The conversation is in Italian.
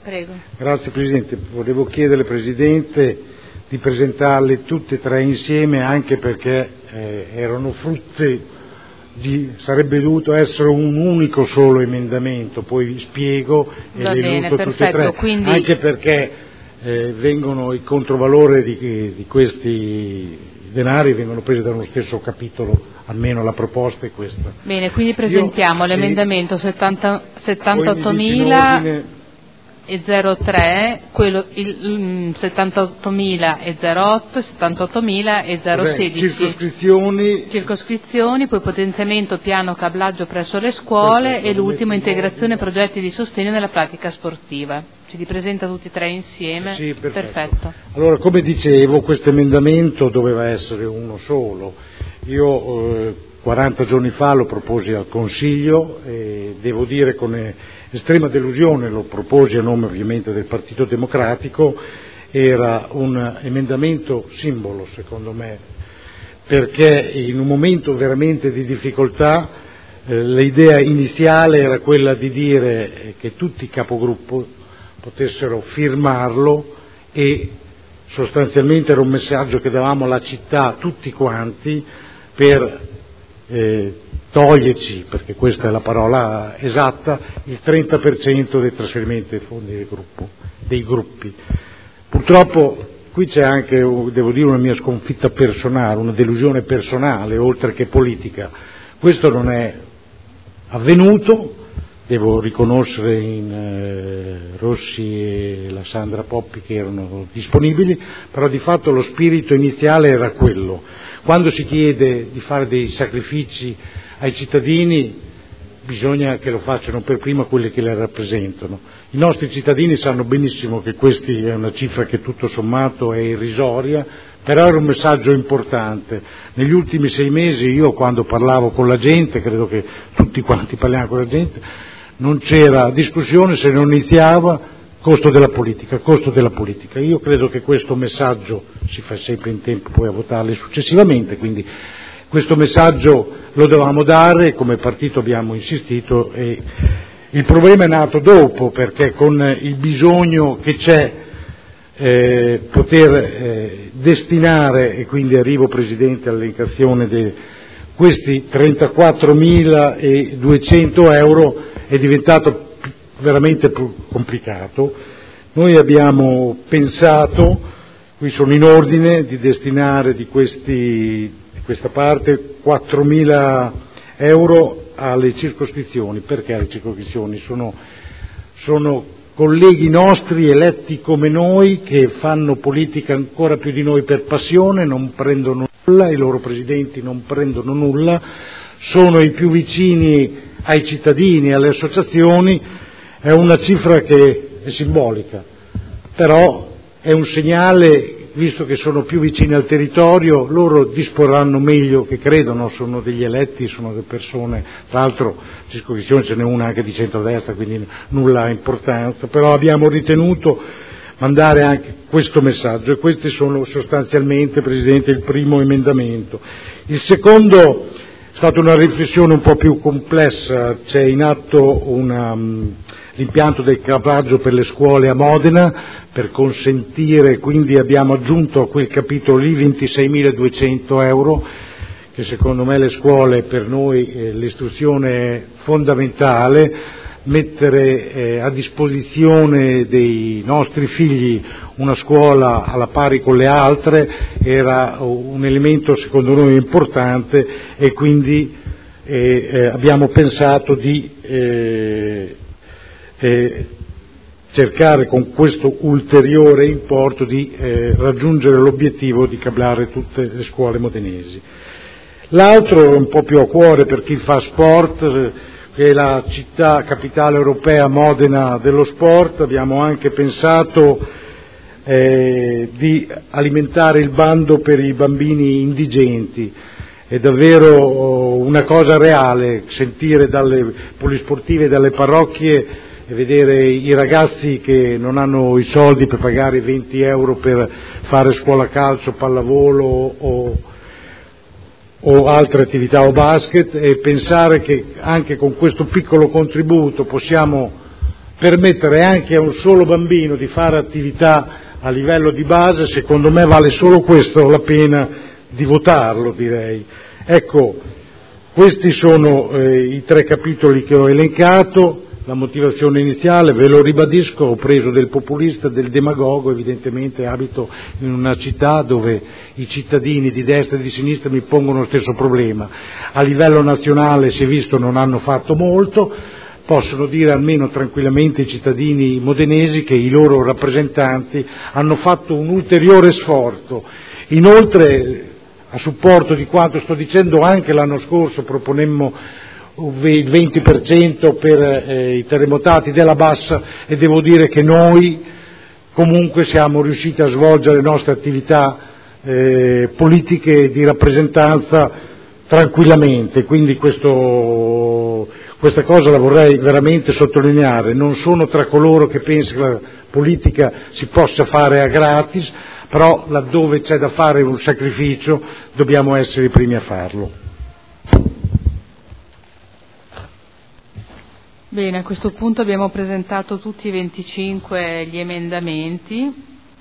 Prego. Grazie Presidente, volevo chiedere Presidente di presentarle tutte e tre insieme, anche perché erano frutti sarebbe dovuto essere un unico solo emendamento, poi vi spiego e Va le bene, illustro tutte e perfetto, tre, quindi... anche perché vengono il controvalore di questi denari vengono presi dallo stesso capitolo, almeno la proposta è questa. Bene, quindi presentiamo l'emendamento 78.000 e 03, quello il 78.000 e 08, 78.000 e 016. Circoscrizioni, poi potenziamento piano cablaggio presso le scuole. Perfetto, e l'ultimo integrazione progetti di sostegno nella pratica sportiva. Ci li presenta tutti e tre insieme? Sì, perfetto. Allora, come dicevo, questo emendamento doveva essere uno solo. Io 40 giorni fa lo proposi al Consiglio e devo dire con estrema delusione, lo proposi a nome ovviamente del Partito Democratico, era un emendamento simbolo secondo me, perché in un momento veramente di difficoltà l'idea iniziale era quella di dire che tutti i capogruppo potessero firmarlo e sostanzialmente era un messaggio che davamo alla città tutti quanti per toglierci, perché questa è la parola esatta, il 30% dei trasferimenti dei fondi dei gruppi. Purtroppo qui c'è anche, devo dire, una mia sconfitta personale, una delusione personale oltre che politica. Questo non è avvenuto, devo riconoscere in Rossi e la Sandra Poppi che erano disponibili, però di fatto lo spirito iniziale era quello. Quando si chiede di fare dei sacrifici ai cittadini bisogna che lo facciano per prima quelli che le rappresentano. I nostri cittadini sanno benissimo che questa è una cifra che tutto sommato è irrisoria, però era un messaggio importante. Negli ultimi 6 mesi io quando parlavo con la gente, credo che tutti quanti parliamo con la gente, non c'era discussione se non iniziava costo della politica. Io credo che questo messaggio, si fa sempre in tempo poi a votarli successivamente, quindi questo messaggio lo dovevamo dare, come partito abbiamo insistito e il problema è nato dopo, perché con il bisogno che c'è poter destinare, e quindi arrivo Presidente all'elencazione di questi 34.200 euro, è diventato veramente più complicato. Noi abbiamo pensato, qui sono in ordine, di destinare di questa parte 4.000 euro alle circoscrizioni. Perché le circoscrizioni? Sono colleghi nostri eletti come noi che fanno politica ancora più di noi per passione, non prendono nulla, i loro presidenti non prendono nulla, sono i più vicini ai cittadini, alle associazioni. È una cifra che è simbolica, però è un segnale, visto che sono più vicini al territorio, loro disporranno meglio che credono, sono degli eletti, sono delle persone, tra l'altro circoscrizione ce n'è una anche di centrodestra, quindi nulla ha importanza, però abbiamo ritenuto mandare anche questo messaggio e questi sono sostanzialmente, Presidente, il primo emendamento. Il secondo è stata una riflessione un po' più complessa, c'è in atto l'impianto del cablaggio per le scuole a Modena per consentire, quindi abbiamo aggiunto a quel capitolo lì 26.200 euro, che secondo me le scuole, per noi l'istruzione è fondamentale, mettere a disposizione dei nostri figli una scuola alla pari con le altre era un elemento secondo noi importante e quindi abbiamo pensato di cercare con questo ulteriore importo di raggiungere l'obiettivo di cablare tutte le scuole modenesi. L'altro è un po' più a cuore per chi fa sport, che è la città capitale europea Modena dello sport. Abbiamo anche pensato di alimentare il bando per i bambini indigenti. È davvero una cosa reale sentire dalle polisportive e dalle parrocchie e vedere i ragazzi che non hanno i soldi per pagare 20 euro per fare scuola calcio, pallavolo o altre attività o basket, e pensare che anche con questo piccolo contributo possiamo permettere anche a un solo bambino di fare attività a livello di base, secondo me vale solo questo la pena di votarlo, direi. Ecco, questi sono i 3 capitoli che ho elencato. La motivazione iniziale, ve lo ribadisco, ho preso del populista, del demagogo, evidentemente abito in una città dove i cittadini di destra e di sinistra mi pongono lo stesso problema. A livello nazionale, si è visto, non hanno fatto molto, possono dire almeno tranquillamente i cittadini modenesi che i loro rappresentanti hanno fatto un ulteriore sforzo. Inoltre, a supporto di quanto sto dicendo, anche l'anno scorso proponemmo il 20% per i terremotati della Bassa, e devo dire che noi comunque siamo riusciti a svolgere le nostre attività politiche di rappresentanza tranquillamente, quindi questa cosa la vorrei veramente sottolineare. Non sono tra coloro che pensano che la politica si possa fare a gratis, però laddove c'è da fare un sacrificio dobbiamo essere i primi a farlo. Bene, a questo punto abbiamo presentato tutti e 25 gli emendamenti.